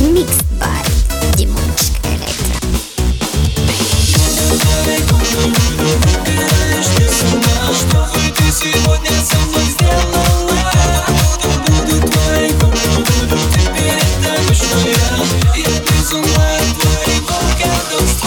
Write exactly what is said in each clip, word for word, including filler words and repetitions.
Mixed by Димончик Электро. Что хоть ты сегодня со мной сделала? Буду твоей, буду теперь точно я. Я без ума от твоего гадовства.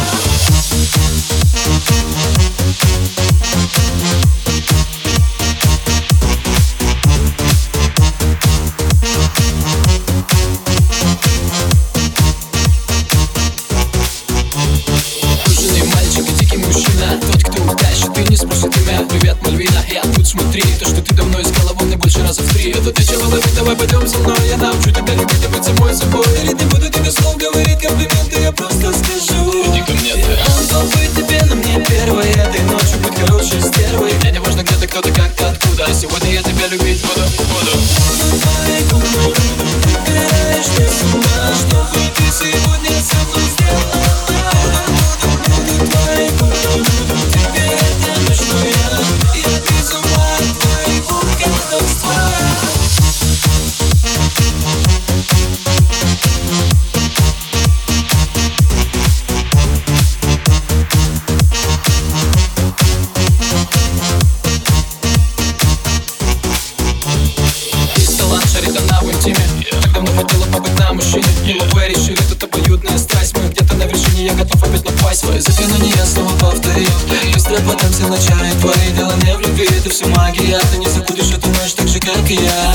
Тот, кто утащит и не спросит имя. Привет, Мальвина, я тут, смотри. То, что ты давно искала, волны больше раза в три. Это ты чего ловить, давай пойдем со мной. Я научу тебя любить и быть самой собой. Верить не буду тебе слов говорить, комплименты я просто скажу. Иди ко мне, ты. Он был быть тебе, но мне первой этой ночью быть хорошей стервой. Мне не важно, где ты, кто ты, как ты, откуда. Сегодня я тебя любить буду, буду. Ты пираешь, ты с ума. Что хоть ты сегодня со мной сделала? Буду твоей, буду теперь это точно я. Я без ума от твоего гадовства. Есть талант, шарит она в интиме. Так давно хотела побыть на мужчине. Вы решили, тут обоюдная страсть. Мы где-то на вершине, я готов опять напасть. Свои заклинания я снова повторю. Быстро потом все начали твои дела не в любви. Это все магия, ты не забудешь эту ночь так же, как и я.